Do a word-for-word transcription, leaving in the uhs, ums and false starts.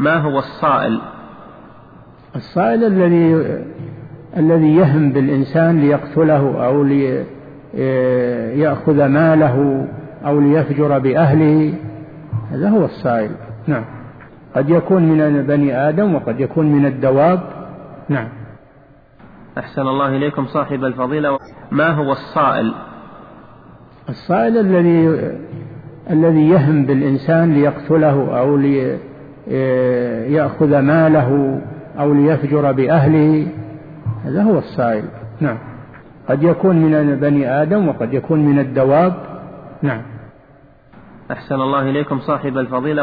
ما هو الصائل؟ الصائل الذي الذي يهم بالإنسان ليقتله أو ليأخذ ماله أو ليفجر بأهله، هذا هو الصائل. نعم. قد يكون من بني آدم وقد يكون من الدواب. نعم. أحسن الله إليكم صاحب الفضيلة، ما هو الصائل؟ الصائل الذي الذي يهم بالإنسان ليقتله أو ليأخذ ماله أو ليفجر بأهله، هذا هو الصائل. نعم. قد يكون من بني آدم وقد يكون من الدواب. نعم. أحسن الله إليكم صاحب الفضيلة.